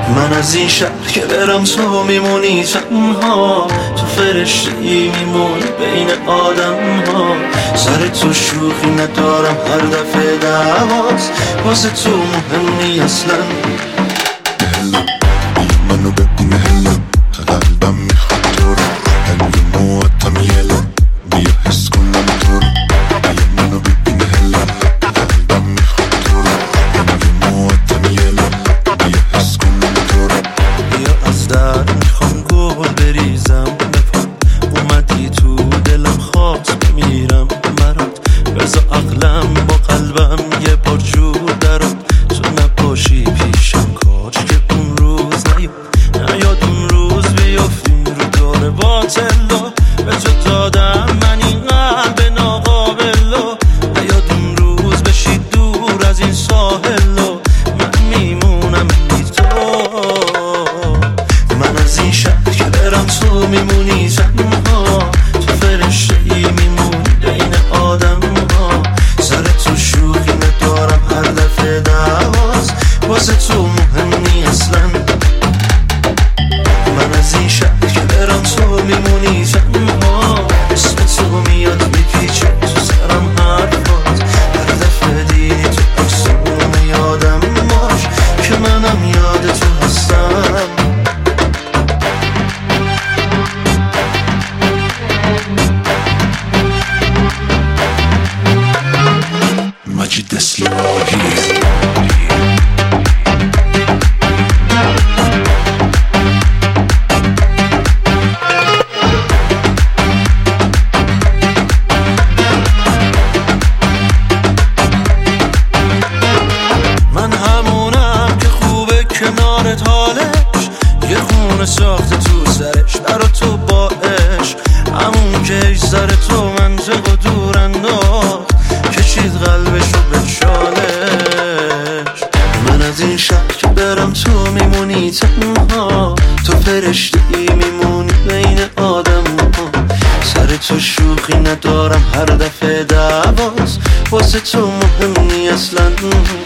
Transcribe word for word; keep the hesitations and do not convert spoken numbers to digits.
من از این شهر که برم تو میمونی تنها، تو فرشته‌ای میمونی بین آدم ها. سر تو شوخی ندارم هر دفعه دعواست، واسه تو مهمی اصلا. هلا منو ببین هلا، قلبم میخواد تو رو، هنگی مواتم یلا، بیا حس کنم تو رو. منو ببین هلا، قلبم میخواد تو رو، هنگی مواتم یلا، بیا حس کنم تو رو. بیا از در میخوام گل بریزم بپا، اومدی تو دلم خواست بمیرم برات. بذار عقلم با قلبم یه بار جور درات، تو نباشی پیشم کاش که اون روز نیاد، نیاد اون روز بیفتیم رو دور باطلا. به تو دادم من این قلب ناقابلو، نیاد اون روز بشی دور از این ساحلو، من میمونم بی تو. من از این شهر که برم تو میمونی تنها، تو فرشته‌ای میمونی بین آدم ها. سر تو شوخی ندارم هر دفعه دعواست، واسه تو مهمی اصلا. من از این شهر که برم تو میمونی تنها، اسم تو میاد میپیچه تو سرم حرفات. هر دفعه دیدی تو عکسمون یادم باش که منم یاد تو هستم. مجید اسلواهی من همونم که خوبه کنارت حالش، یه خونه ساخته تو سرش برا تو باش. همون که ایش سر تو منطق و دور انداخت، کشید قلبشو به چالش. من از این شهر که برم تو میمونی تنها، تو فرشته‌ای میمونی بین آدم ها. سر تو شوخی ندارم هر دفعه دعواست، واسه تو مهمی اصلا.